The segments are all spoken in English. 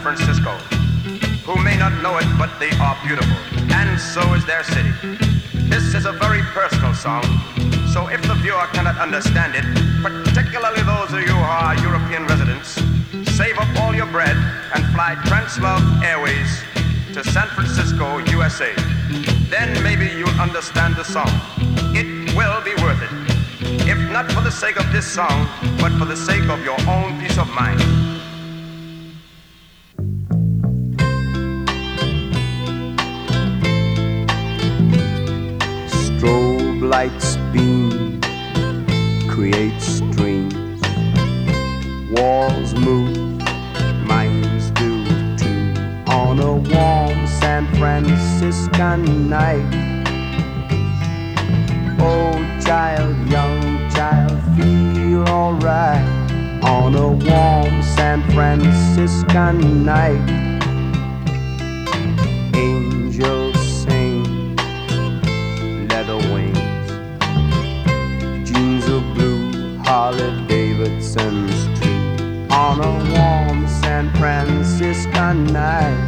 Francisco, who may not know it, but they are beautiful, and so is their city. This is a very personal song, so if the viewer cannot understand it, particularly those of you who are European residents, save up all your bread and fly Translove Airways to San Francisco, USA. Then maybe you'll understand the song. It will be worth it. If not for the sake of this song, but for the sake of your own peace of mind. Strobe lights beam, creates dreams. Walls move, minds do too. On a warm San Franciscan night. Oh child, young child, feel alright. On a warm San Franciscan night. Angels sing, leather wings. Jeans of blue, Harley Davidson's too. On a warm San Franciscan night.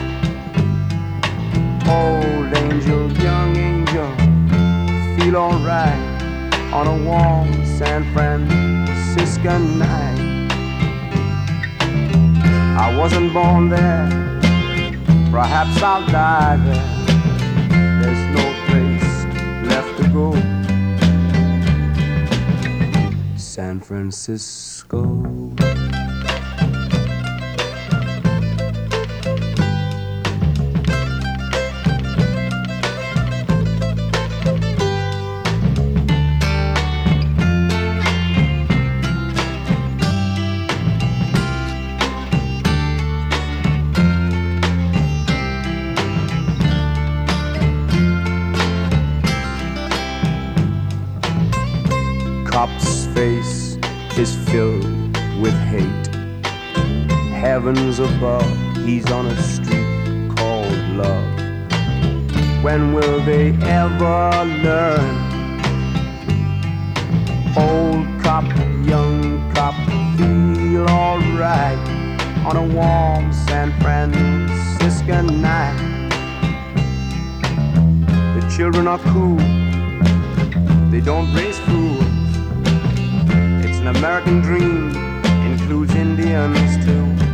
Old angel, young angel, feel alright on a warm San Franciscan night. I wasn't born there, perhaps I'll die there. There's no place left to go. San Francisco. Cop's face is filled with hate. Heavens above, he's on a street called love. When will they ever learn? Old cop, young cop, feel alright on a warm San Franciscan night. The children are cool, they don't raise fools. It's an American dream, includes Indians too.